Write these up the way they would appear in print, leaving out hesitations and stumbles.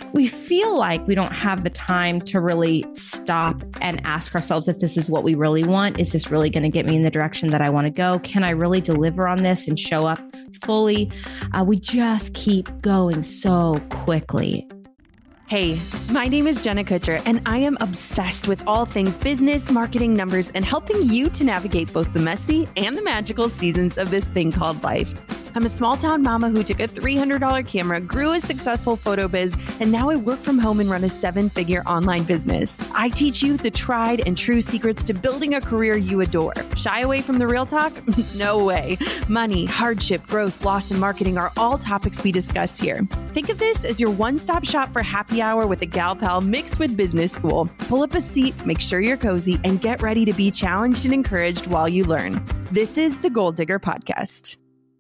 we feel like we don't have the time to really stop and ask ourselves if this is what we really want. Is this really going to get me in the direction that I want to go? Can I really deliver on this and show up fully? We just keep going so quickly. Hey, my name is Jenna Kutcher, and I am obsessed with all things business, marketing, numbers, and helping you to navigate both the messy and the magical seasons of this thing called life. I'm a small town mama who took a $300 camera, grew a successful photo biz, and now I work from home and run a 7-figure online business. I teach you the tried and true secrets to building a career you adore. Shy away from the real talk? No way. Money, hardship, growth, loss, and marketing are all topics we discuss here. Think of this as your one-stop shop for happy hour with a gal pal mixed with business school. Pull up a seat, make sure you're cozy, and get ready to be challenged and encouraged while you learn. This is the Goal Digger Podcast.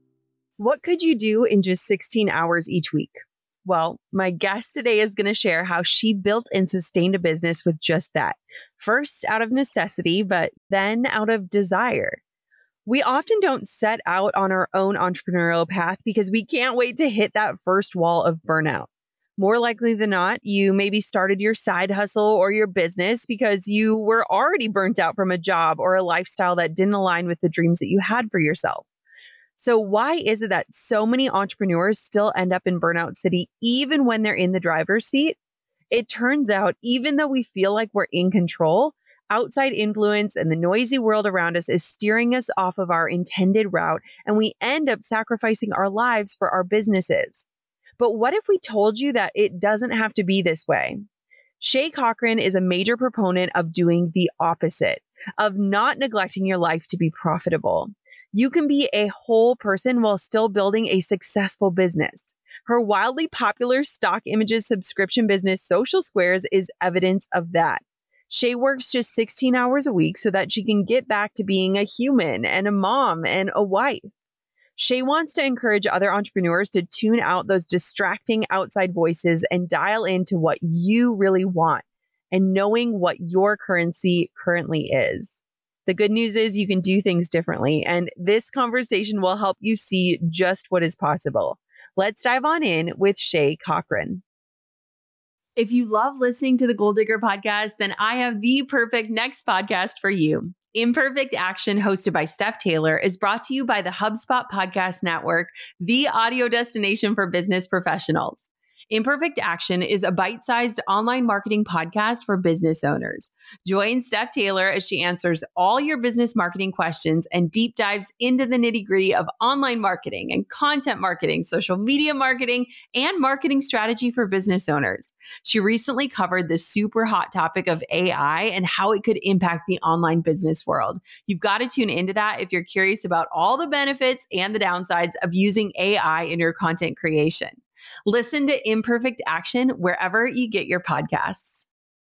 What could you do in just 16 hours each week? Well, my guest today is going to share how she built and sustained a business with just that. First, out of necessity, but then out of desire. We often don't set out on our own entrepreneurial path because we can't wait to hit that first wall of burnout. More likely than not, you maybe started your side hustle or your business because you were already burnt out from a job or a lifestyle that didn't align with the dreams that you had for yourself. So why is it that so many entrepreneurs still end up in burnout city even when they're in the driver's seat? It turns out, even though we feel like we're in control, outside influence and the noisy world around us is steering us off of our intended route, and we end up sacrificing our lives for our businesses. But what if we told you that it doesn't have to be this way? Shay Cochran is a major proponent of doing the opposite, of not neglecting your life to be profitable. You can be a whole person while still building a successful business. Her wildly popular stock images subscription business, Social Squares, is evidence of that. Shay works just 16 hours a week so that she can get back to being a human and a mom and a wife. Shay wants to encourage other entrepreneurs to tune out those distracting outside voices and dial into what you really want and knowing what your currency currently is. The good news is you can do things differently, and this conversation will help you see just what is possible. Let's dive on in with Shay Cochran. If you love listening to the Goal Digger Podcast, then I have the perfect next podcast for you. Imperfect Action, hosted by Steph Taylor, is brought to you by the HubSpot Podcast Network, the audio destination for business professionals. Imperfect Action is a bite-sized online marketing podcast for business owners. Join Steph Taylor as she answers all your business marketing questions and deep dives into the nitty-gritty of online marketing and content marketing, social media marketing, and marketing strategy for business owners. She recently covered the super hot topic of AI and how it could impact the online business world. You've got to tune into that if you're curious about all the benefits and the downsides of using AI in your content creation. Listen to Imperfect Action wherever you get your podcasts.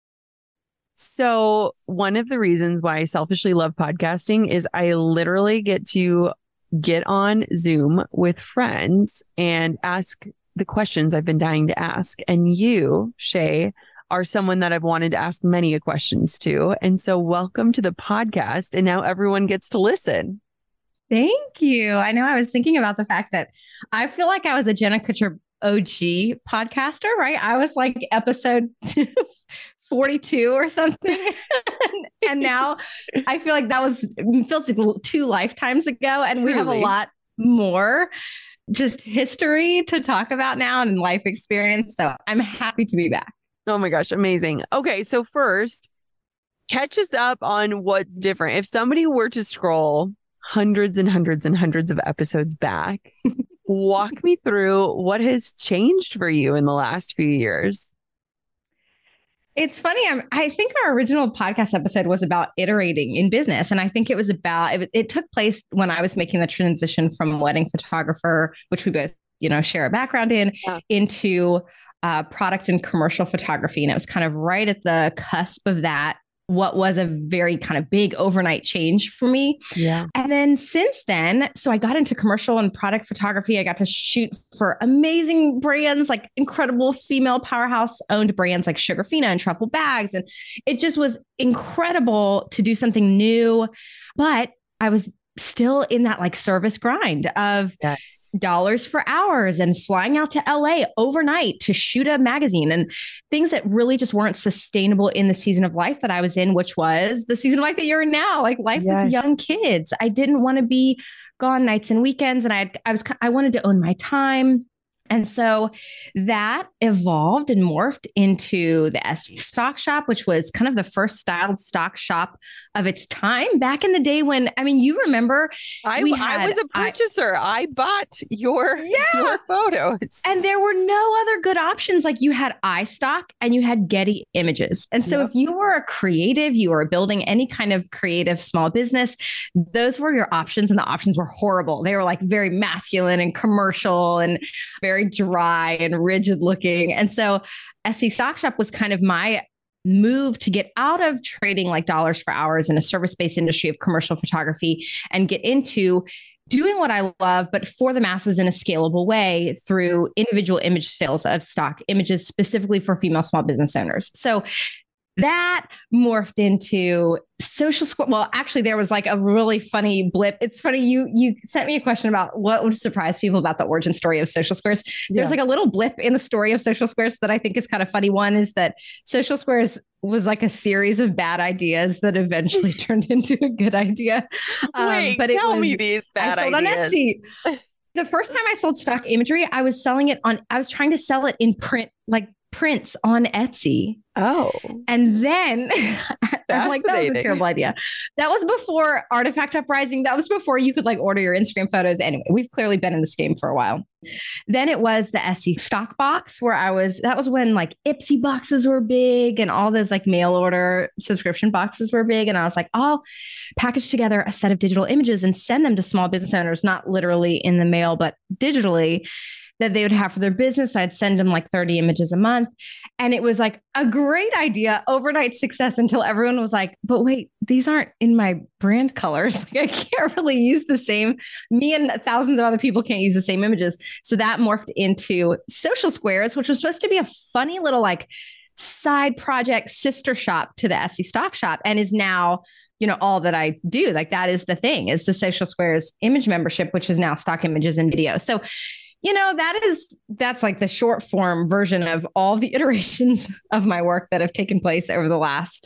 So one of the reasons why I selfishly love podcasting is I literally get to get on Zoom with friends and ask the questions I've been dying to ask. And you, Shay, are someone that I've wanted to ask many questions to. And so welcome to the podcast. And now everyone gets to listen. Thank you. I know I was thinking about the fact that I feel like I was a Jenna Kutcher OG podcaster, right? I was like episode 42 or something. and now I feel like feels like 2 lifetimes ago. And we have a lot more just history to talk about now and life experience. So I'm happy to be back. Oh my gosh. Amazing. Okay. So first, catch us up on what's different. If somebody were to scroll hundreds and hundreds and hundreds of episodes back, walk me through what has changed for you in the last few years. It's funny. I think our original podcast episode was about iterating in business. And I think it was it took place when I was making the transition from wedding photographer, which we both, share a background in, into product and commercial photography. And it was kind of right at the cusp of that, what was a very kind of big overnight change for me. Yeah. And then since then, so I got into commercial and product photography. I got to shoot for amazing brands, like incredible female powerhouse owned brands like Sugarfina and Truffle Bags. And it just was incredible to do something new. But I was still in that like service grind of Yes. dollars for hours and flying out to LA overnight to shoot a magazine and things that really just weren't sustainable in the season of life that I was in, which was the season of life that you're in now, like life with young kids. I didn't want to be gone nights and weekends, and I wanted to own my time. And so that evolved and morphed into the Etsy Stock Shop, which was kind of the first styled stock shop of its time back in the day when, I mean, you remember I was a purchaser. I bought your photos. And there were no other good options. Like you had iStock and you had Getty Images. And so if you were a creative, you were building any kind of creative small business, those were your options. And the options were horrible. They were like very masculine and commercial and very dry and rigid looking. And so Etsy Stock Shop was kind of my move to get out of trading like dollars for hours in a service-based industry of commercial photography and get into doing what I love, but for the masses in a scalable way through individual image sales of stock images specifically for female small business owners. So that morphed into Social Square. Well, actually, there was like a really funny blip. It's funny. You sent me a question about what would surprise people about the origin story of Social Squares. There's like a little blip in the story of Social Squares that I think is kind of funny. One is that Social Squares was like a series of bad ideas that eventually turned into a good idea. Wait, but tell me these bad ideas. On Etsy. The first time I sold stock imagery, I was trying to sell it in print, like prints on Etsy. Oh. And then I'm like, that was a terrible idea. That was before Artifact Uprising. That was before you could like order your Instagram photos. Anyway, we've clearly been in this game for a while. Then it was the Etsy stock box where that was when like Ipsy boxes were big and all those like mail order subscription boxes were big. And I was like, I'll package together a set of digital images and send them to small business owners, not literally in the mail, but digitally, that they would have for their business. I'd send them like 30 images a month. And it was like a great idea, overnight success until everyone was like, but wait, these aren't in my brand colors. Like I can't really use the same, me and thousands of other people can't use the same images. So that morphed into Social Squares, which was supposed to be a funny little like side project sister shop to the Etsy Stock Shop and is now, all that I do. Like that is the thing, is the Social Squares image membership, which is now stock images and video. So that's like the short form version of all the iterations of my work that have taken place over the last,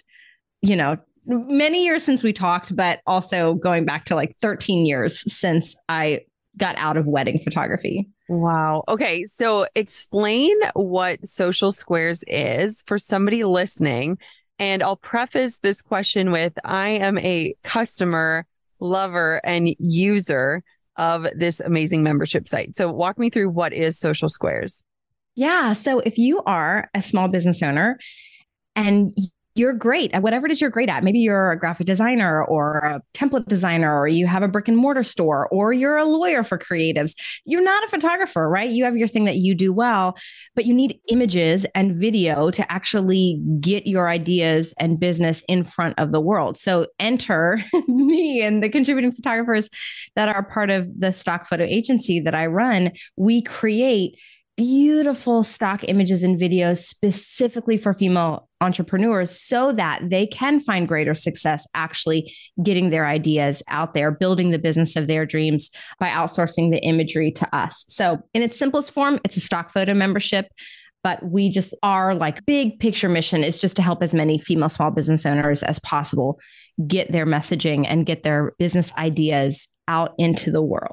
many years since we talked, but also going back to like 13 years since I got out of wedding photography. Wow. Okay. So explain what Social Squares is for somebody listening. And I'll preface this question with, I am a customer, lover, and user of this amazing membership site. So walk me through, what is Social Squares? Yeah. So if you are a small business owner and you're great at whatever it is you're great at, maybe you're a graphic designer or a template designer, or you have a brick and mortar store, or you're a lawyer for creatives. You're not a photographer, right? You have your thing that you do well, but you need images and video to actually get your ideas and business in front of the world. So enter me and the contributing photographers that are part of the stock photo agency that I run. We create beautiful stock images and videos specifically for female entrepreneurs so that they can find greater success actually getting their ideas out there, building the business of their dreams by outsourcing the imagery to us. So in its simplest form, it's a stock photo membership, but we just, our like big picture mission is just to help as many female small business owners as possible get their messaging and get their business ideas out into the world.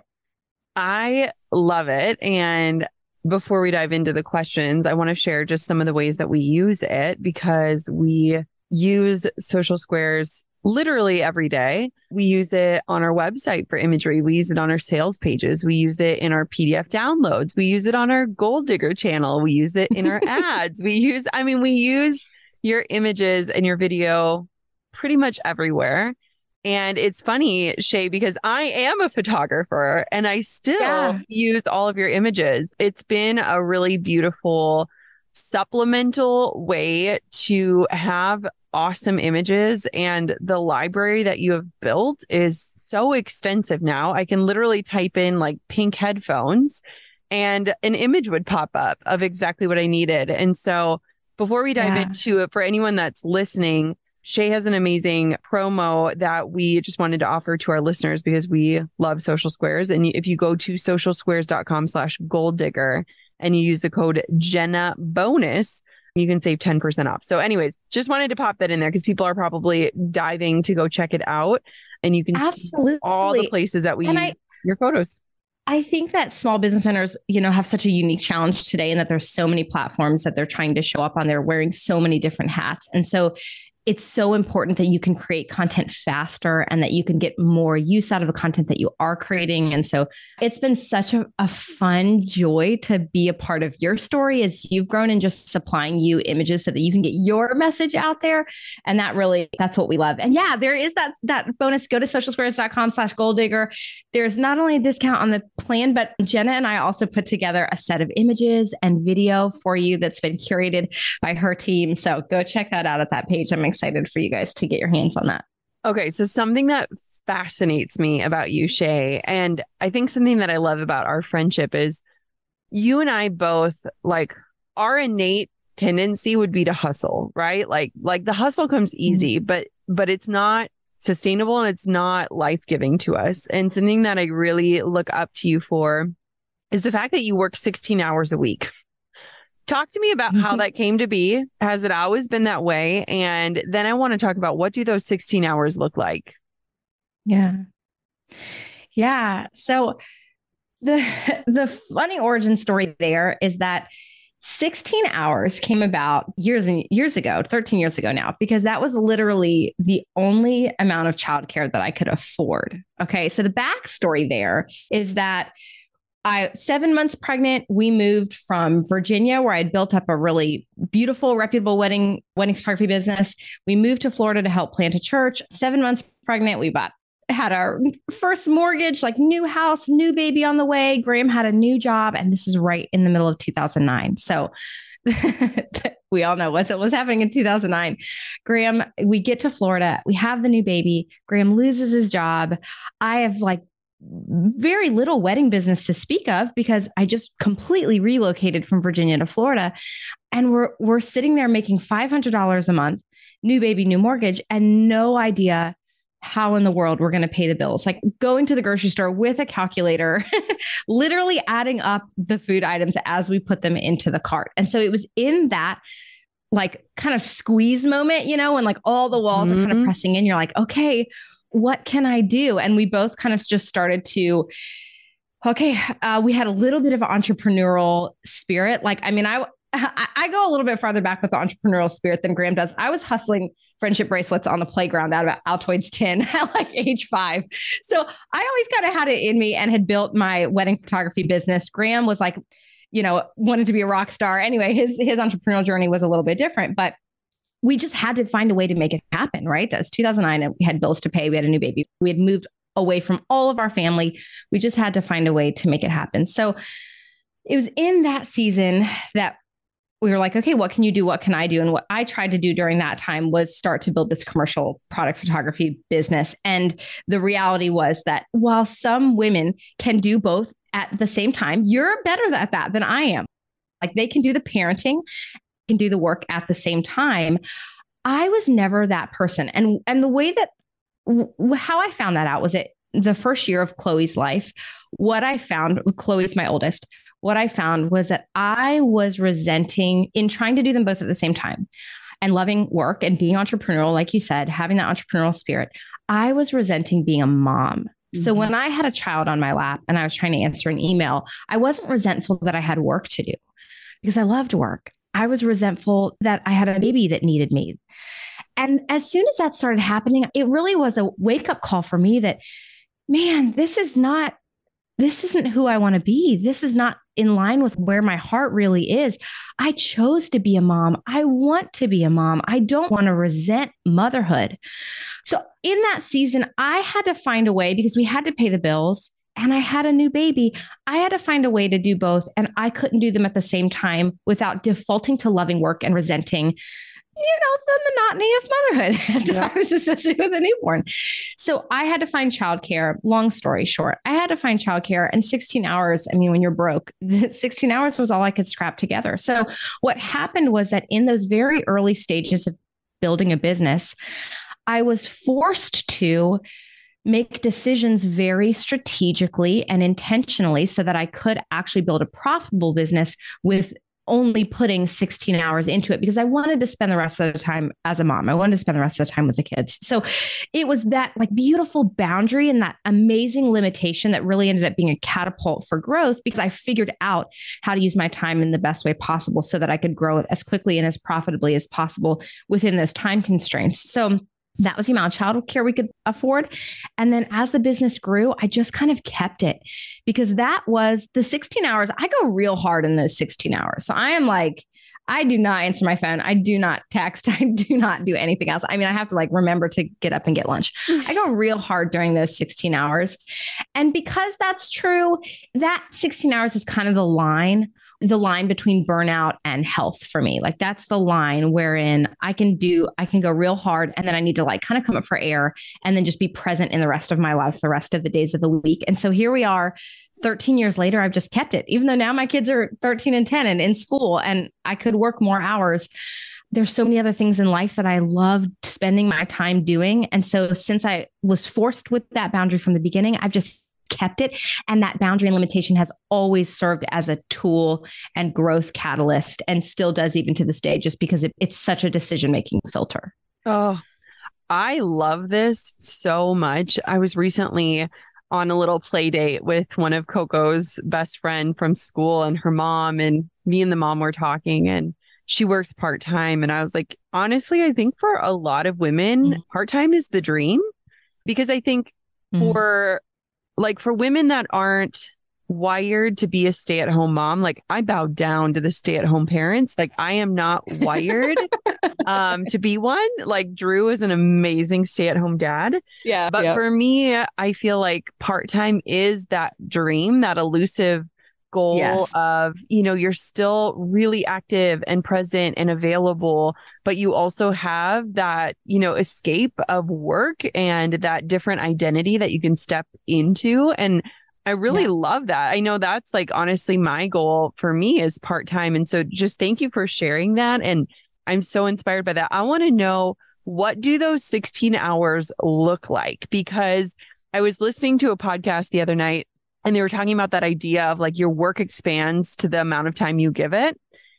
I love it. And before we dive into the questions, I want to share just some of the ways that we use it, because we use Social Squares literally every day. We use it on our website for imagery. We use it on our sales pages. We use it in our PDF downloads. We use it on our Gold Digger channel. We use it in our ads. We use your images and your video pretty much everywhere. And it's funny, Shay, because I am a photographer and I still use all of your images. It's been a really beautiful supplemental way to have awesome images. And the library that you have built is so extensive now. I can literally type in like pink headphones and an image would pop up of exactly what I needed. And so before we dive into it, for anyone that's listening, Shay has an amazing promo that we just wanted to offer to our listeners because we love Social Squares. And if you go to socialsquares.com/goaldigger and you use the code Jenna bonus, you can save 10% off. So anyways, just wanted to pop that in there because people are probably diving to go check it out, and you can Absolutely see all the places that we use your photos. I think that small business owners, have such a unique challenge today, and that there's so many platforms that they're trying to show up on. They're wearing so many different hats. And so it's so important that you can create content faster and that you can get more use out of the content that you are creating. And so it's been such a fun joy to be a part of your story as you've grown, and just supplying you images so that you can get your message out there. And that's what we love. And yeah, there is that bonus. Go to socialsquares.com/goaldigger. There's not only a discount on the plan, but Jenna and I also put together a set of images and video for you that's been curated by her team. So go check that out at that page. I'm excited for you guys to get your hands on that. Okay. So something that fascinates me about you, Shay, and I think something that I love about our friendship is you and I both, like, our innate tendency would be to hustle, right? Like the hustle comes easy, but it's not sustainable and it's not life-giving to us. And something that I really look up to you for is the fact that you work 16 hours a week. Talk to me about how that came to be. Has it always been that way? And then I want to talk about, what do those 16 hours look like? Yeah. So the funny origin story there is that 16 hours came about years and years ago, 13 years ago now, because that was literally the only amount of childcare that I could afford. Okay. So the backstory there is that 7 months pregnant, we moved from Virginia, where I'd built up a really beautiful, reputable wedding photography business. We moved to Florida to help plant a church. 7 months pregnant, we had our first mortgage, like new house, new baby on the way. Graham had a new job, and this is right in the middle of 2009. So we all know what was happening in 2009. Graham, we get to Florida, we have the new baby. Graham loses his job. I have very little wedding business to speak of because I just completely relocated from Virginia to Florida. And we're sitting there making $500 a month, new baby, new mortgage, and no idea how in the world we're going to pay the bills. Like going to the grocery store with a calculator, literally adding up the food items as we put them into the cart. And so it was in that kind of squeeze moment, when all the walls are kind of pressing in, you're like, okay, what can I do? And we both kind of just started to, we had a little bit of entrepreneurial spirit. I go a little bit farther back with the entrepreneurial spirit than Graham does. I was hustling friendship bracelets on the playground out of Altoids tin at age 5. So I always kind of had it in me and had built my wedding photography business. Graham was wanted to be a rock star. Anyway, his entrepreneurial journey was a little bit different, but we just had to find a way to make it happen, right? That was 2009 and we had bills to pay. We had a new baby. We had moved away from all of our family. We just had to find a way to make it happen. So it was in that season that we were like, okay, what can you do? What can I do? And what I tried to do during that time was start to build this commercial product photography business. And the reality was that while some women can do both at the same time, you're better at that than I am. They can do the parenting, can do the work at the same time. I was never that person. And the way that, how I found that out was the first year of Chloe's life. What I found, Chloe's my oldest, what I found was that I was resenting in trying to do them both at the same time and loving work and being entrepreneurial, like you said, having that entrepreneurial spirit. I was resenting being a mom. So when I had a child on my lap and I was trying to answer an email, I wasn't resentful that I had work to do because I loved work. I was resentful that I had a baby that needed me. And as soon as that started happening, it really was a wake-up call for me that, man, this isn't who I want to be. This is not in line with where my heart really is. I chose to be a mom. I want to be a mom. I don't want to resent motherhood. So in that season, I had to find a way, because we had to pay the bills and I had a new baby. I had to find a way to do both. And I couldn't do them at the same time without defaulting to loving work and resenting, the monotony of motherhood at times, especially with a newborn. So I had to find childcare. Long story short, I had to find childcare, and 16 hours. I mean, when you're broke, 16 hours was all I could scrap together. So what happened was that in those very early stages of building a business, I was forced to make decisions very strategically and intentionally so that I could actually build a profitable business with only putting 16 hours into it, because I wanted to spend the rest of the time as a mom. I wanted to spend the rest of the time with the kids. So it was that like beautiful boundary and that amazing limitation that really ended up being a catapult for growth, because I figured out how to use my time in the best way possible so that I could grow it as quickly and as profitably as possible within those time constraints. So that was the amount of childcare we could afford. And then as the business grew, I just kind of kept it, because that was the 16 hours. I go real hard in those 16 hours. So I am like, I do not answer my phone. I do not text. I do not do anything else. I mean, I have to like remember to get up and get lunch. I go real hard during those 16 hours. And because that's true, that 16 hours is kind of the line between burnout and health for me. Like that's the line wherein I can go real hard, and then I need to like kind of come up for air and then just be present in the rest of my life, the rest of the days of the week. And so here we are 13 years later, I've just kept it, even though now my kids are 13 and 10 and in school and I could work more hours. There's so many other things in life that I love spending my time doing. And so since I was forced with that boundary from the beginning, I've just kept it. And that boundary and limitation has always served as a tool and growth catalyst, and still does even to this day, just because it's such a decision-making filter. Oh, I love this so much. I was recently on a little play date with one of Coco's best friend from school and her mom, and me and the mom were talking, and she works part-time. And I was like, honestly, I think for a lot of women, part-time is the dream, because I think for women that aren't wired to be a stay-at-home mom, like I bow down to the stay-at-home parents. Like I am not wired to be one. Like Drew is an amazing stay-at-home dad. Yeah. But for me, I feel like part-time is that dream, that elusive goal of, you're still really active and present and available, but you also have that, escape of work and that different identity that you can step into. And I really love that. I know that's like, honestly, my goal for me is part-time. And so just thank you for sharing that. And I'm so inspired by that. I want to know, what do those 16 hours look like? Because I was listening to a podcast the other night, and they were talking about that idea of like your work expands to the amount of time you give it.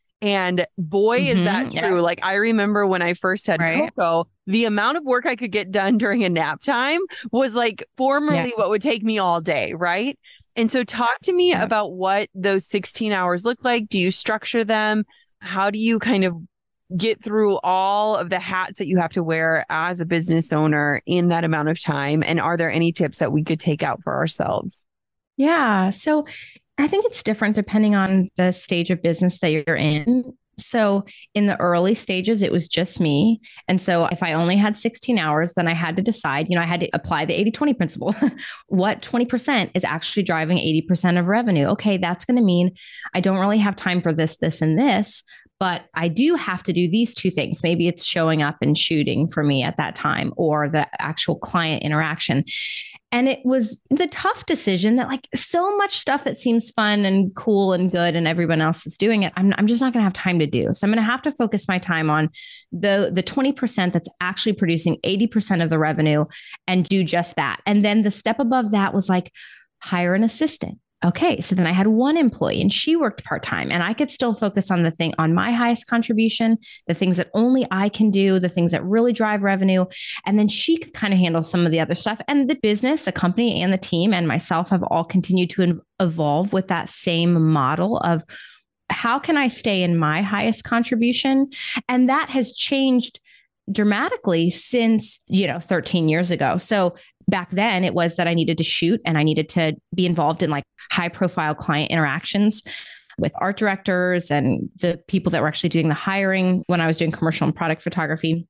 And boy, is that true. Like I remember when I first had Coco, the amount of work I could get done during a nap time was like formerly what would take me all day. Right. And so talk to me about what those 16 hours look like. Do you structure them? How do you kind of get through all of the hats that you have to wear as a business owner in that amount of time? And are there any tips that we could take out for ourselves? Yeah. So I think it's different depending on the stage of business that you're in. So in the early stages, it was just me. And so if I only had 16 hours, then I had to decide, I had to apply the 80-20 principle. What 20% is actually driving 80% of revenue? Okay, that's going to mean I don't really have time for this, this, and this, but I do have to do these two things. Maybe it's showing up and shooting for me at that time, or the actual client interaction. And it was the tough decision that like so much stuff that seems fun and cool and good and everyone else is doing it, I'm just not going to have time to do. So I'm going to have to focus my time on the 20% that's actually producing 80% of the revenue and do just that. And then the step above that was like, hire an assistant. Okay. So then I had one employee and she worked part-time, and I could still focus on on my highest contribution, the things that only I can do, the things that really drive revenue. And then she could kind of handle some of the other stuff. And the business, the company, and the team and myself have all continued to evolve with that same model of how can I stay in my highest contribution? And that has changed dramatically since, 13 years ago. So back then it was that I needed to shoot and I needed to be involved in like high profile client interactions with art directors and the people that were actually doing the hiring when I was doing commercial and product photography.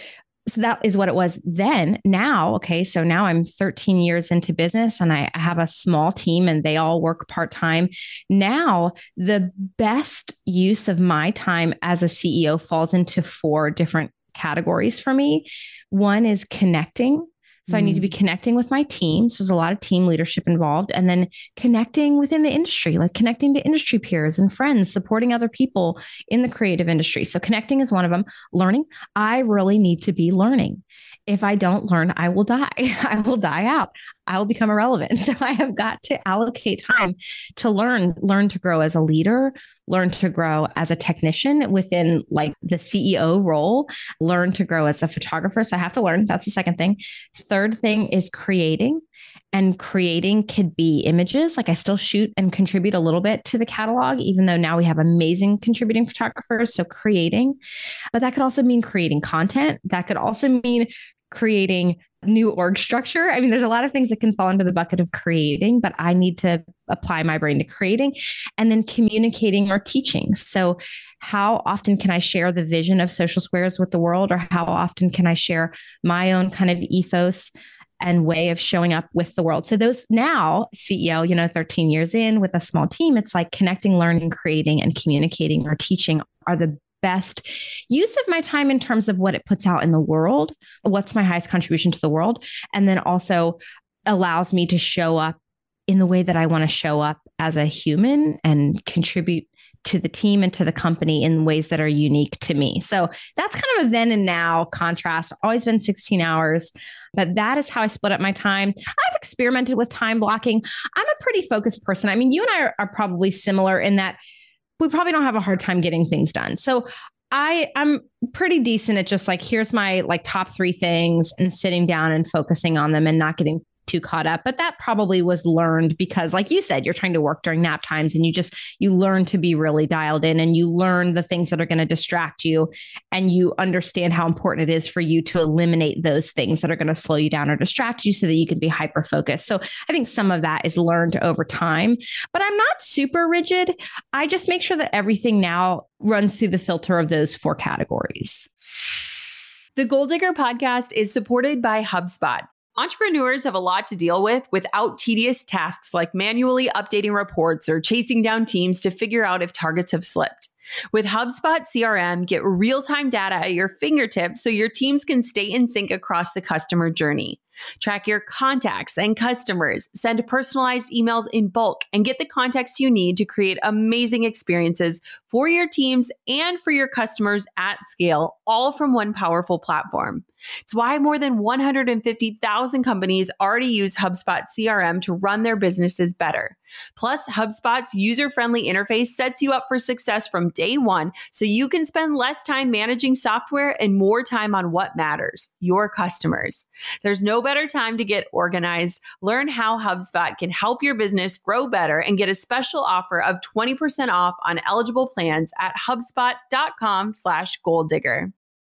So that is what it was then. Now, okay, so now I'm 13 years into business and I have a small team and they all work part-time. Now, the best use of my time as a CEO falls into 4 different categories for me. One is connecting. So I need to be connecting with my team. So there's a lot of team leadership involved, and then connecting within the industry, like connecting to industry peers and friends, supporting other people in the creative industry. So connecting is one of them. Learning, I really need to be learning. If I don't learn, I will die. I will die out. I will become irrelevant. So I have got to allocate time to learn to grow as a leader, learn to grow as a technician within like the CEO role, learn to grow as a photographer. So I have to learn. That's the second thing. Third thing is creating. And creating could be images. Like I still shoot and contribute a little bit to the catalog, even though now we have amazing contributing photographers. So creating, but that could also mean creating content. That could also mean creating new org structure. I mean, there's a lot of things that can fall into the bucket of creating, but I need to apply my brain to creating, and then communicating or teaching. So how often can I share the vision of Social Squares with the world? Or how often can I share my own kind of ethos and way of showing up with the world? So those now CEO, 13 years in with a small team, it's like connecting, learning, creating, and communicating or teaching are the best use of my time in terms of what it puts out in the world, what's my highest contribution to the world, and then also allows me to show up in the way that I want to show up as a human and contribute to the team and to the company in ways that are unique to me. So that's kind of a then and now contrast. Always been 16 hours, but that is how I split up my time. I've experimented with time blocking. I'm a pretty focused person. I mean, you and I are probably similar in that we probably don't have a hard time getting things done. So I'm pretty decent at just like, here's my like top 3 things and sitting down and focusing on them and not getting too caught up. But that probably was learned because, like you said, you're trying to work during nap times and you learn to be really dialed in, and you learn the things that are going to distract you, and you understand how important it is for you to eliminate those things that are going to slow you down or distract you so that you can be hyper focused. So I think some of that is learned over time, but I'm not super rigid. I just make sure that everything now runs through the filter of those 4 categories. The Goal Digger podcast is supported by HubSpot. Entrepreneurs have a lot to deal with without tedious tasks like manually updating reports or chasing down teams to figure out if targets have slipped. With HubSpot CRM, get real-time data at your fingertips so your teams can stay in sync across the customer journey. Track your contacts and customers, send personalized emails in bulk, and get the context you need to create amazing experiences for your teams and for your customers at scale, all from one powerful platform. It's why more than 150,000 companies already use HubSpot CRM to run their businesses better. Plus, HubSpot's user-friendly interface sets you up for success from day one, so you can spend less time managing software and more time on what matters, your customers. There's no better time to get organized. Learn how HubSpot can help your business grow better and get a special offer of 20% off on eligible plans at HubSpot.com/goaldigger.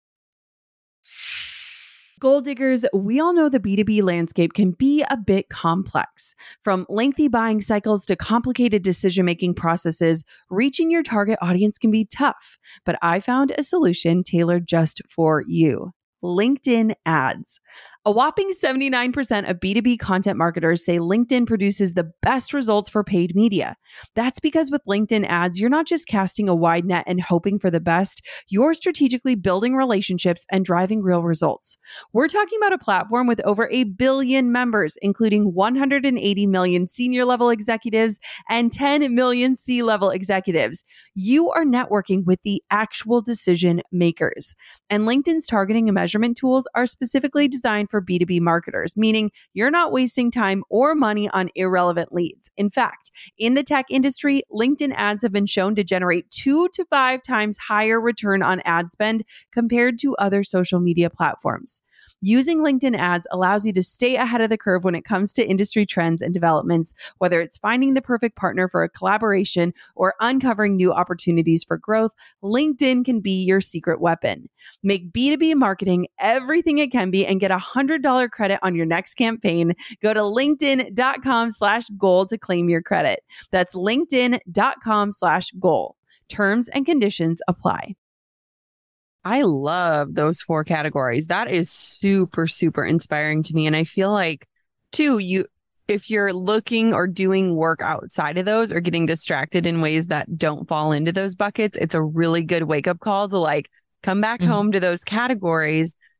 Goal Diggers, we all know the B2B landscape can be a bit complex. From lengthy buying cycles to complicated decision-making processes, reaching your target audience can be tough. But I found a solution tailored just for you: LinkedIn ads. A whopping 79% of B2B content marketers say LinkedIn produces the best results for paid media. That's because with LinkedIn ads, you're not just casting a wide net and hoping for the best, you're strategically building relationships and driving real results. We're talking about a platform with over 1 billion members, including 180 million senior level executives and 10 million C-level executives. You are networking with the actual decision makers. And LinkedIn's targeting and measurement tools are specifically designed for B2B marketers, meaning you're not wasting time or money on irrelevant leads. In fact, in the tech industry, LinkedIn ads have been shown to generate 2 to 5 times higher return on ad spend compared to other social media platforms. Using LinkedIn ads allows you to stay ahead of the curve when it comes to industry trends and developments, whether it's finding the perfect partner for a collaboration or uncovering new opportunities for growth. LinkedIn can be your secret weapon. Make B2B marketing everything it can be and get $100 credit on your next campaign. Go to linkedin.com/goal to claim your credit. That's linkedin.com/goal. Terms and conditions apply. I love those 4 categories. That is super, super inspiring to me. And I feel like, too, if you're looking or doing work outside of those or getting distracted in ways that don't fall into those buckets, it's a really good wake up call to like come back home to those categories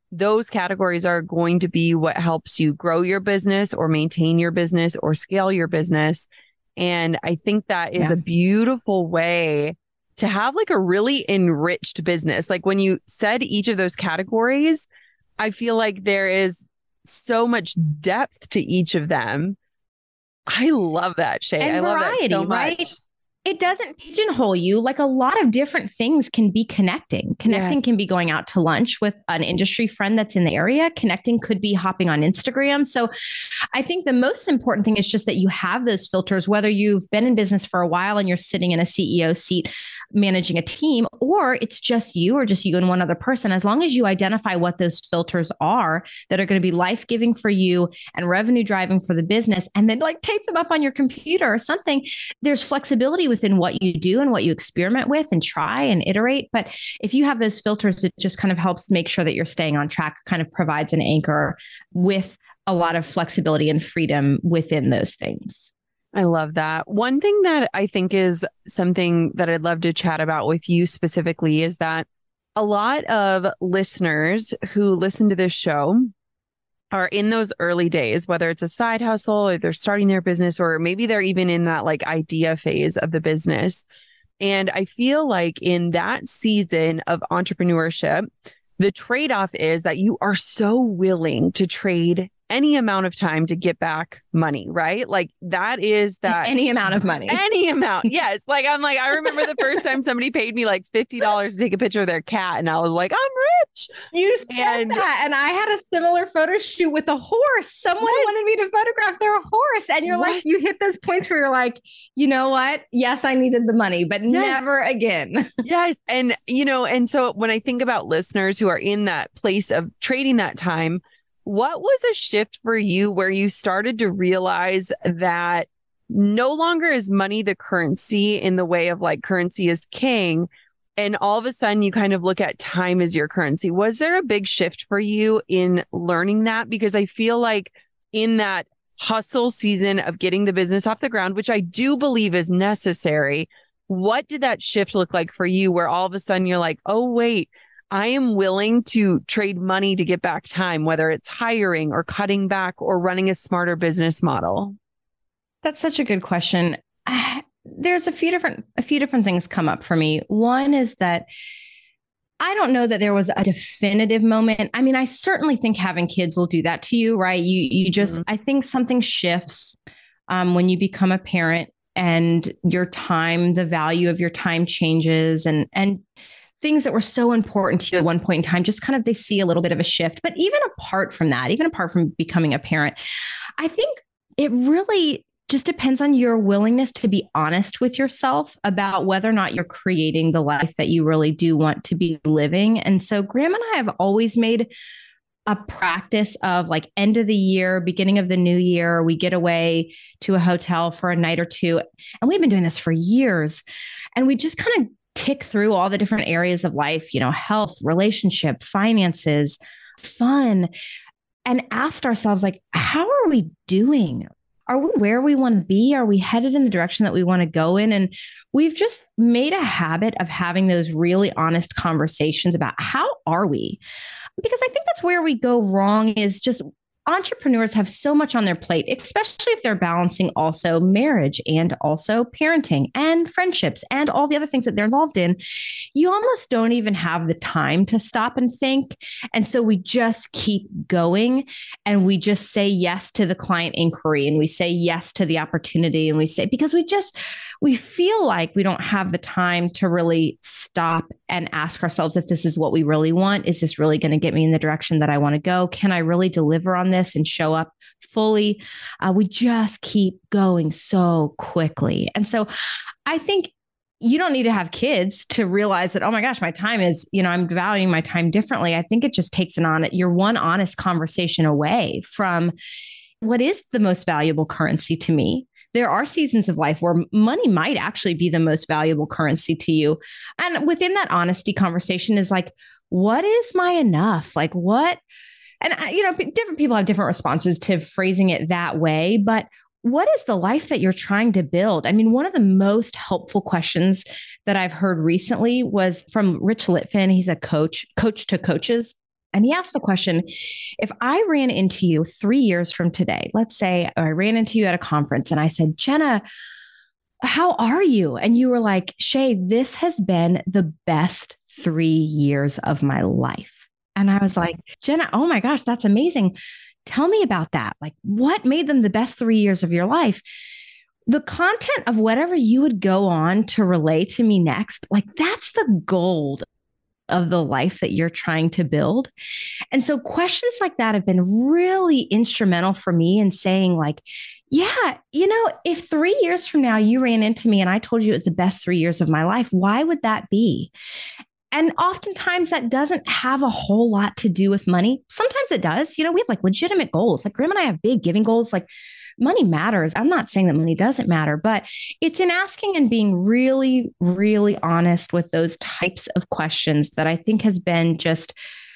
those categories are going to be what helps you grow your business or maintain your business or scale your business. And I think that is a beautiful way to have like a really enriched business. Like when you said each of those categories, I feel like there is so much depth to each of them. I love that, Shay. And I love variety, that so much. right? It doesn't pigeonhole you. Like a lot of different things can be connecting. Connecting can be going out to lunch with an industry friend that's in the area. Connecting could be hopping on Instagram. So I think the most important thing is just that you have those filters, whether you've been in business for a while and you're sitting in a CEO seat managing a team, or it's just you or just you and one other person. As long as you identify what those filters are that are going to be life-giving for you and revenue driving for the business, and then like tape them up on your computer or something, there's flexibility within what you do and what you experiment with and try and iterate. But if you have those filters, it just kind of helps make sure that you're staying on track, kind of provides an anchor with a lot of flexibility and freedom within those things. I love that. One thing that I think is something that I'd love to chat about with you specifically is that a lot of listeners who listen to this show are in those early days, whether it's a side hustle or they're starting their business, or maybe they're even in that like idea phase of the business. And I feel like in that season of entrepreneurship, the trade-off is that you are so willing to trade any amount of time to get back money, right? Like that is that any amount of money, any amount. Yes. Like, I remember the first time somebody paid me like $50 to take a picture of their cat. And I was like, I'm rich. You said that. And I had a similar photo shoot with a horse. Someone wanted me to photograph their horse. And you're like, you hit those points where you're like, you know what? Yes, I needed the money, but never again. Yes. And, and so when I think about listeners who are in that place of trading that time, what was a shift for you where you started to realize that no longer is money the currency in the way of like currency is king, and all of a sudden you kind of look at time as your currency? Was there a big shift for you in learning that? Because I feel like in that hustle season of getting the business off the ground, which I do believe is necessary, what did that shift look like for you where all of a sudden you're like, oh, wait, I am willing to trade money to get back time, whether it's hiring or cutting back or running a smarter business model? That's such a good question. There's a few different things come up for me. One is that I don't know that there was a definitive moment. I mean, I certainly think having kids will do that to you, right? You just, I think something shifts when you become a parent, and your time, the value of your time changes, and things that were so important to you at one point in time, just kind of, they see a little bit of a shift. But even apart from that, even apart from becoming a parent, I think it really just depends on your willingness to be honest with yourself about whether or not you're creating the life that you really do want to be living. And so Graham and I have always made a practice of like end of the year, beginning of the new year, we get away to a hotel for a night or two. And we've been doing this for years. And we just kind of tick through all the different areas of life, health, relationship, finances, fun, and asked ourselves, like, how are we doing? Are we where we want to be? Are we headed in the direction that we want to go in? And we've just made a habit of having those really honest conversations about how are we? Because I think that's where we go wrong, is just entrepreneurs have so much on their plate, especially if they're balancing also marriage and also parenting and friendships and all the other things that they're involved in. You almost don't even have the time to stop and think. And so we just keep going, and we just say yes to the client inquiry, and we say yes to the opportunity, and we say, because we feel like we don't have the time to really stop and ask ourselves if this is what we really want. Is this really going to get me in the direction that I want to go? Can I really deliver on this and show up fully? We just keep going so quickly. And so I think you don't need to have kids to realize that, oh my gosh, my time is, I'm valuing my time differently. I think it just takes you're one honest conversation away from what is the most valuable currency to me. There are seasons of life where money might actually be the most valuable currency to you. And within that honesty conversation is like, what is my enough? Like what? And, different people have different responses to phrasing it that way. But what is the life that you're trying to build? I mean, one of the most helpful questions that I've heard recently was from Rich Litvin. He's a coach to coaches. And he asked the question, if I ran into you 3 years from today, let's say I ran into you at a conference and I said, Jenna, how are you? And you were like, Shay, this has been the best 3 years of my life. And I was like, Jenna, oh my gosh, that's amazing. Tell me about that. Like, what made them the best 3 years of your life? The content of whatever you would go on to relay to me next, like that's the gold of the life that you're trying to build. And so questions like that have been really instrumental for me in saying like, yeah, if 3 years from now you ran into me and I told you it was the best 3 years of my life, why would that be? And oftentimes that doesn't have a whole lot to do with money. Sometimes it does. We have like legitimate goals. Like Graham and I have big giving goals. Like money matters. I'm not saying that money doesn't matter, but it's in asking and being really, really honest with those types of questions that I think has been just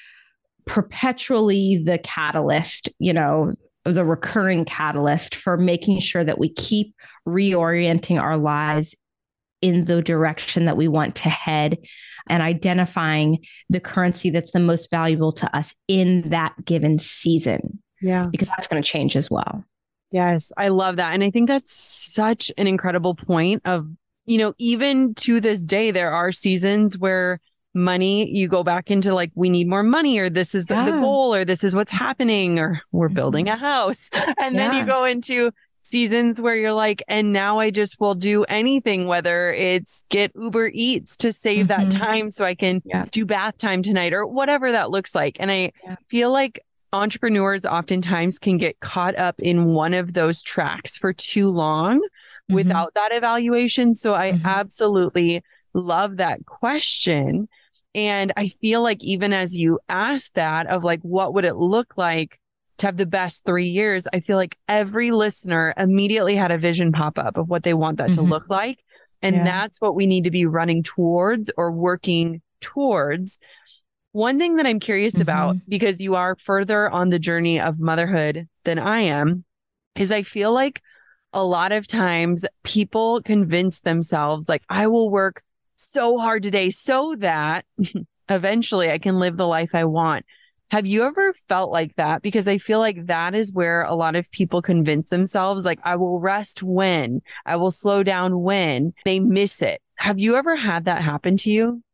perpetually the catalyst, the recurring catalyst for making sure that we keep reorienting our lives in the direction that we want to head and identifying the currency that's the most valuable to us in that given season. Yeah. Because that's going to change as well. Yes, I love that. And I think that's such an incredible point of, even to this day, there are seasons where money, you go back into like, we need more money, or this is the goal, or this is what's happening, or we're building a house. And then you go into seasons where you're like, and now I just will do anything, whether it's get Uber Eats to save that time so I can do bath time tonight or whatever that looks like. And I feel like entrepreneurs oftentimes can get caught up in one of those tracks for too long without that evaluation. So I absolutely love that question. And I feel like even as you asked that of like, what would it look like to have the best 3 years? I feel like every listener immediately had a vision pop up of what they want that to look like. And that's what we need to be running towards or working towards. One thing that I'm curious about, because you are further on the journey of motherhood than I am, is I feel like a lot of times people convince themselves like, I will work so hard today so that eventually I can live the life I want. Have you ever felt like that? Because I feel like that is where a lot of people convince themselves, like, I will rest when, I will slow down when they miss it. Have you ever had that happen to you?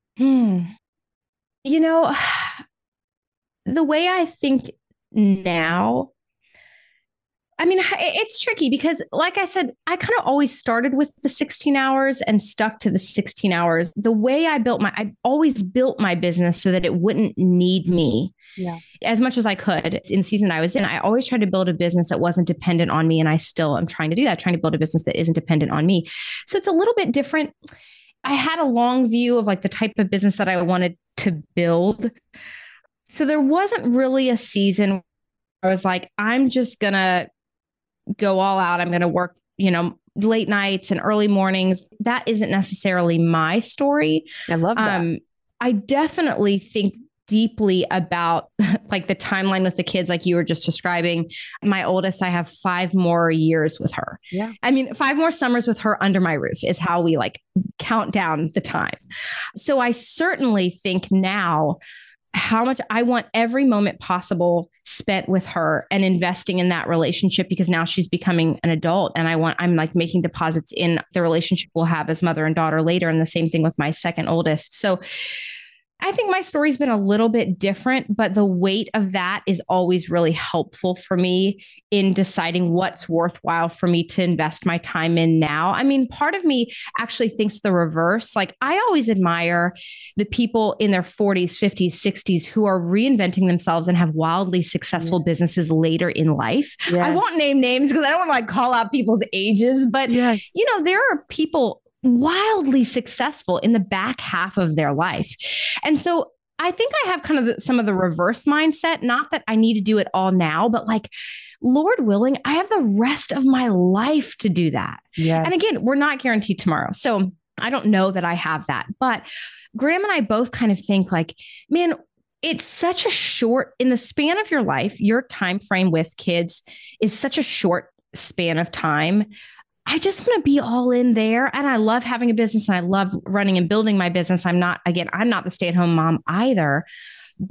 The way I think now, I mean, it's tricky because like I said, I kind of always started with the 16 hours and stuck to the 16 hours. The way I always built my business so that it wouldn't need me as much as I could. In the season I was in, I always tried to build a business that wasn't dependent on me. And I still am trying to do that, trying to build a business that isn't dependent on me. So it's a little bit different. I had a long view of like the type of business that I wanted to build. So there wasn't really a season where I was like, I'm just going to go all out. I'm going to work, late nights and early mornings. That isn't necessarily my story. I love that. I definitely think deeply about like the timeline with the kids, like you were just describing. My oldest, I have 5 more years with her. Yeah. I mean, 5 more summers with her under my roof is how we like count down the time. So I certainly think now how much I want every moment possible spent with her and investing in that relationship, because now she's becoming an adult and I'm like making deposits in the relationship we'll have as mother and daughter later. And the same thing with my second oldest. So I think my story's been a little bit different, but the weight of that is always really helpful for me in deciding what's worthwhile for me to invest my time in now. I mean, part of me actually thinks the reverse. Like I always admire the people in their 40s, 50s, 60s who are reinventing themselves and have wildly successful businesses later in life. I won't name names because I don't want to like call out people's ages, but there are people wildly successful in the back half of their life. And so I think I have kind of some of the reverse mindset, not that I need to do it all now, but like, Lord willing, I have the rest of my life to do that. Yes. And again, we're not guaranteed tomorrow. So I don't know that I have that, but Graham and I both kind of think like, man, it's such a short, in the span of your life, your time frame with kids is such a short span of time. I just want to be all in there. And I love having a business and I love running and building my business. I'm not the stay-at-home mom either, but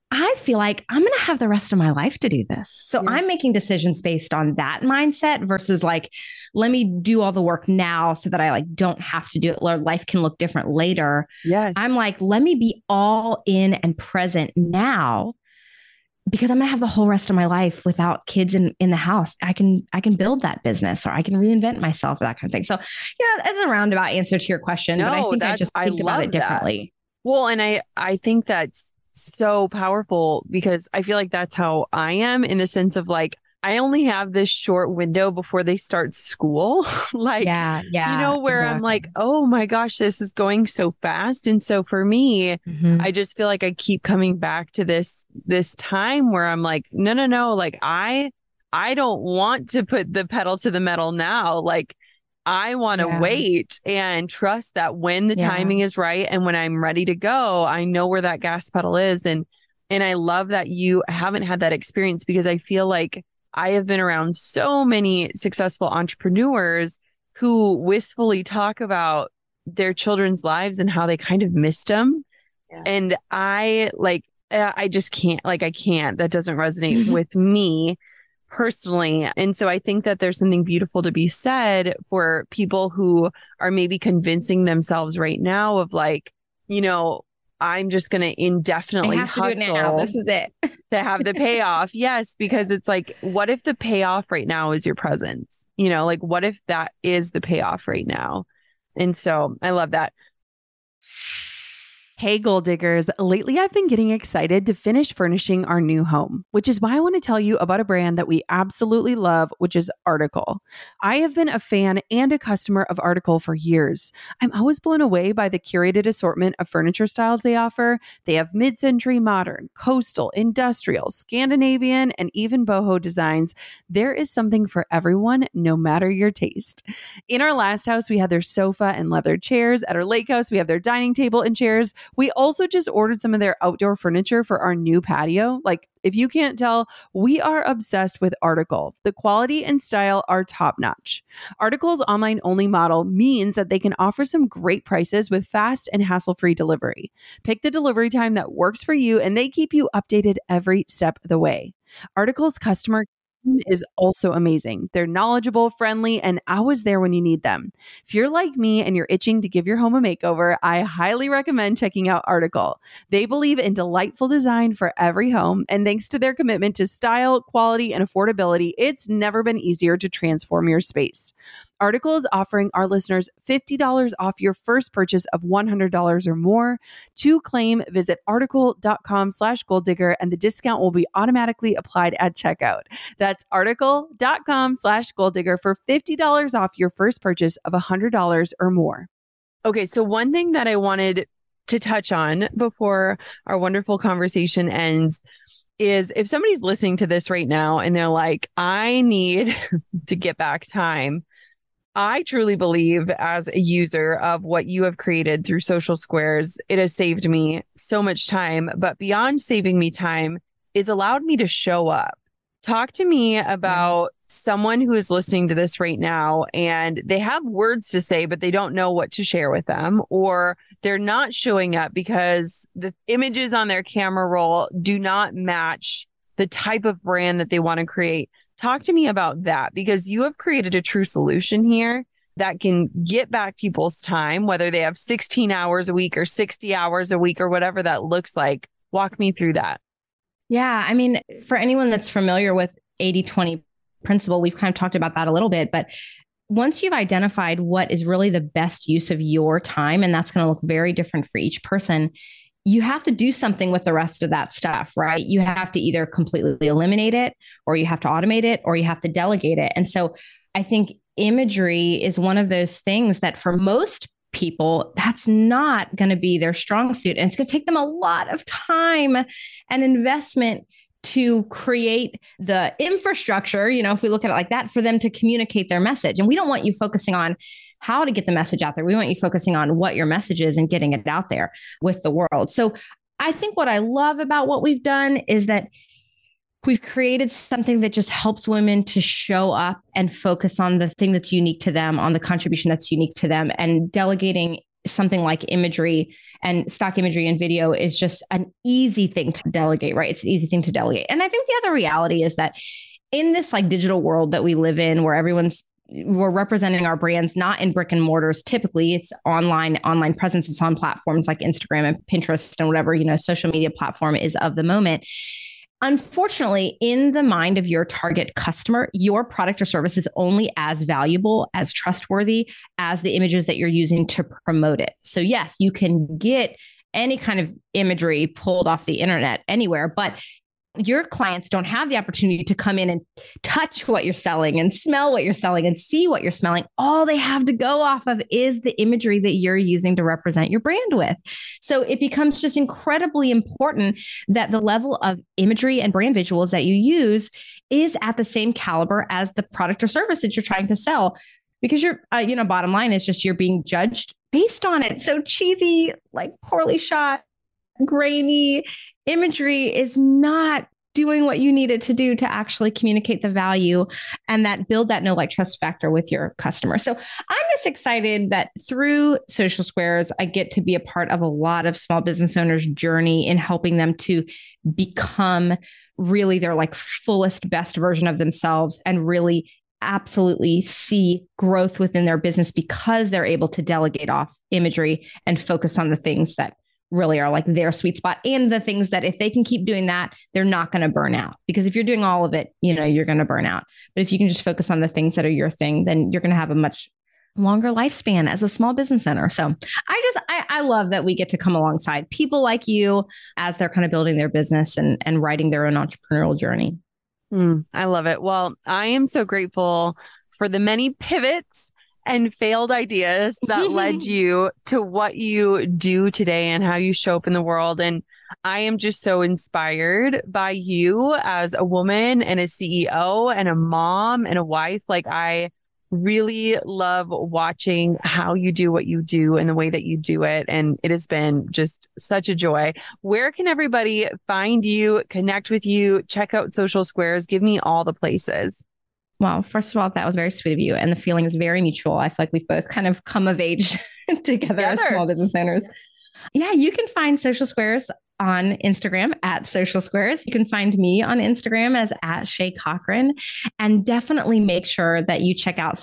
I feel like I'm going to have the rest of my life to do this. So I'm making decisions based on that mindset versus like, let me do all the work now so that I like don't have to do it or life can look different later. Yes. I'm like, let me be all in and present now because I'm going to have the whole rest of my life without kids in the house. I can build that business or I can reinvent myself or that kind of thing. So yeah, that's a roundabout answer to your question, but I think I just think about it differently. Well, and I think that's so powerful because I feel like that's how I am in the sense of like, I only have this short window before they start school. Like, yeah, you know, where exactly. I'm like, oh my gosh, this is going so fast. And so for me, I just feel like I keep coming back to this time where I'm like, no, like I don't want to put the pedal to the metal now. Like, I want to wait and trust that when the timing is right and when I'm ready to go, I know where that gas pedal is. And I love that you haven't had that experience because I feel like I have been around so many successful entrepreneurs who wistfully talk about their children's lives and how they kind of missed them. Yeah. And I just can't, I can't, that doesn't resonate with me personally. And so I think that there's something beautiful to be said for people who are maybe convincing themselves right now of like, you know, I'm just going to indefinitely hustle to do it now. This is it. to have the payoff. Yes, because it's like, what if the payoff right now is your presence? You know, like what if that is the payoff right now? And so I love that. Hey, Goal Diggers. Lately, I've been getting excited to finish furnishing our new home, which is why I want to tell you about a brand that we absolutely love, which is Article. I have been a fan and a customer of Article for years. I'm always blown away by the curated assortment of furniture styles they offer. They have mid-century modern, coastal, industrial, Scandinavian, and even boho designs. There is something for everyone, no matter your taste. In our last house, we had their sofa and leather chairs. At our lake house, we have their dining table and chairs. We also just ordered some of their outdoor furniture for our new patio. Like, if you can't tell, we are obsessed with Article. The quality and style are top notch. Article's online only model means that they can offer some great prices with fast and hassle-free delivery. Pick the delivery time that works for you, and they keep you updated every step of the way. Article's customer is also amazing. They're knowledgeable, friendly, and always there when you need them. If you're like me and you're itching to give your home a makeover, I highly recommend checking out Article. They believe in delightful design for every home, and thanks to their commitment to style, quality, and affordability, it's never been easier to transform your space. Article is offering our listeners $50 off your first purchase of $100 or more. To claim, visit article.com/goaldigger and the discount will be automatically applied at checkout. That's article.com/goaldigger for $50 off your first purchase of $100 or more. Okay, so one thing that I wanted to touch on before our wonderful conversation ends is if somebody's listening to this right now and they're like, I need to get back time. I truly believe as a user of what you have created through Social Squares, it has saved me so much time, but beyond saving me time, it's allowed me to show up. Talk to me about someone who is listening to this right now and they have words to say, but they don't know what to share with them, or they're not showing up because the images on their camera roll do not match the type of brand that they want to create. Talk to me about that because you have created a true solution here that can get back people's time, whether they have 16 hours a week or 60 hours a week or whatever that looks like. Walk me through that. Yeah. I mean, for anyone that's familiar with 80-20 principle, we've kind of talked about that a little bit, but once you've identified what is really the best use of your time, and that's going to look very different for each person, you have to do something with the rest of that stuff, right? You have to either completely eliminate it, or you have to automate it, or you have to delegate it. And so I think imagery is one of those things that for most people, that's not going to be their strong suit. And it's going to take them a lot of time and investment to create the infrastructure, you know, if we look at it like that, for them to communicate their message. And we don't want you focusing on how to get the message out there. We want you focusing on what your message is and getting it out there with the world. So I think what I love about what we've done is that we've created something that just helps women to show up and focus on the thing that's unique to them, on the contribution that's unique to them, and delegating something like imagery and stock imagery and video is just an easy thing to delegate, right? It's an easy thing to delegate. And I think the other reality is that in this like digital world that we live in, where we're representing our brands, not in brick and mortars. Typically it's online presence. It's on platforms like Instagram and Pinterest and whatever, social media platform is of the moment. Unfortunately, in the mind of your target customer, your product or service is only as valuable, as trustworthy as the images that you're using to promote it. So yes, you can get any kind of imagery pulled off the internet anywhere, but your clients don't have the opportunity to come in and touch what you're selling and smell what you're selling and see what you're smelling. All they have to go off of is the imagery that you're using to represent your brand with. So it becomes just incredibly important that the level of imagery and brand visuals that you use is at the same caliber as the product or service that you're trying to sell. Because bottom line is just you're being judged based on it. So cheesy, like poorly shot, grainy imagery is not doing what you need it to do to actually communicate the value and that build that know, like, trust factor with your customer. So I'm just excited that through Social Squares, I get to be a part of a lot of small business owners' journey in helping them to become really their like fullest, best version of themselves and really absolutely see growth within their business because they're able to delegate off imagery and focus on the things that really are like their sweet spot and the things that if they can keep doing that, they're not going to burn out. Because if you're doing all of it, you're going to burn out. But if you can just focus on the things that are your thing, then you're going to have a much longer lifespan as a small business owner. So I love that we get to come alongside people like you as they're kind of building their business and writing their own entrepreneurial journey. I love it. Well, I am so grateful for the many pivots and failed ideas that led you to what you do today and how you show up in the world. And I am just so inspired by you as a woman and a CEO and a mom and a wife. Like, I really love watching how you do what you do and the way that you do it. And it has been just such a joy. Where can everybody find you, connect with you, check out Social Squares? Give me all the places. Well, first of all, that was very sweet of you. And the feeling is very mutual. I feel like we've both kind of come of age together as small business owners. Yeah, you can find Social Squares on Instagram at Social Squares. You can find me on Instagram as at Shay Cochran, and definitely make sure that you check out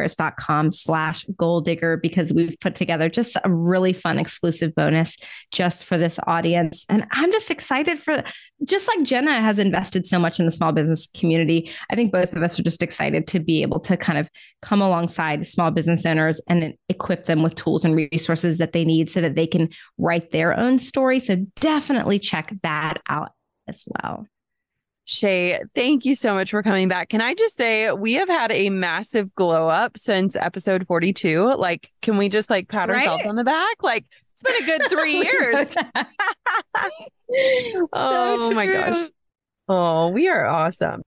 socialsquares.com/goaldigger because we've put together just a really fun exclusive bonus just for this audience. And I'm just excited just like Jenna has invested so much in the small business community. I think both of us are just excited to be able to kind of come alongside small business owners and equip them with tools and resources that they need so that they can write their own story. So definitely check that out as well. Shay, thank you so much for coming back. Can I just say we have had a massive glow up since episode 42. Like, can we just like pat ourselves on the back? Like, it's been a good 3 years. Oh my gosh. Oh, we are awesome.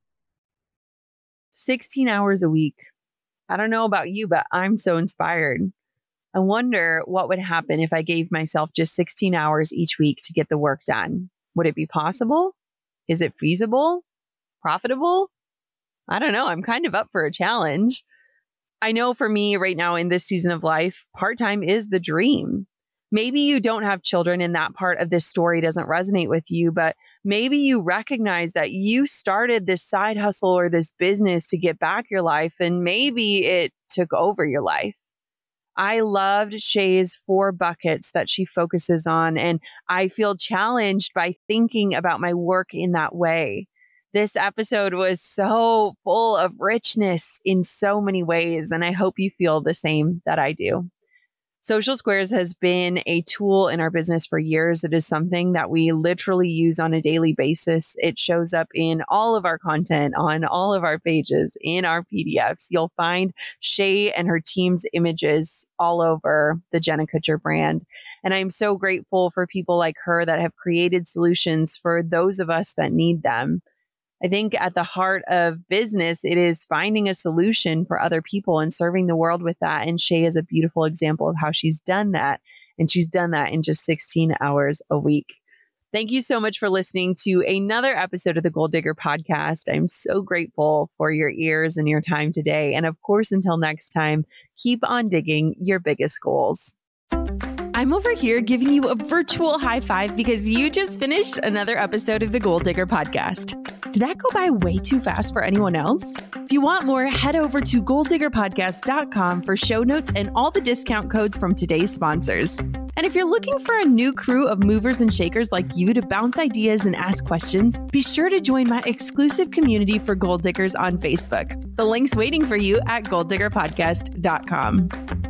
16 hours a week. I don't know about you, but I'm so inspired. I wonder what would happen if I gave myself just 16 hours each week to get the work done. Would it be possible? Is it feasible? Profitable? I don't know. I'm kind of up for a challenge. I know for me right now in this season of life, part-time is the dream. Maybe you don't have children and that part of this story doesn't resonate with you, but maybe you recognize that you started this side hustle or this business to get back your life, and maybe it took over your life. I loved Shay's 4 buckets that she focuses on, and I feel challenged by thinking about my work in that way. This episode was so full of richness in so many ways, and I hope you feel the same that I do. Social Squares has been a tool in our business for years. It is something that we literally use on a daily basis. It shows up in all of our content, on all of our pages, in our PDFs. You'll find Shay and her team's images all over the Jenna Kutcher brand. And I'm so grateful for people like her that have created solutions for those of us that need them. I think at the heart of business, it is finding a solution for other people and serving the world with that. And Shay is a beautiful example of how she's done that. And she's done that in just 16 hours a week. Thank you so much for listening to another episode of the Goal Digger podcast. I'm so grateful for your ears and your time today. And of course, until next time, keep on digging your biggest goals. I'm over here giving you a virtual high five because you just finished another episode of the Goal Digger podcast. Did that go by way too fast for anyone else? If you want more, head over to goaldiggerpodcast.com for show notes and all the discount codes from today's sponsors. And if you're looking for a new crew of movers and shakers like you to bounce ideas and ask questions, be sure to join my exclusive community for Goal Diggers on Facebook. The link's waiting for you at goaldiggerpodcast.com.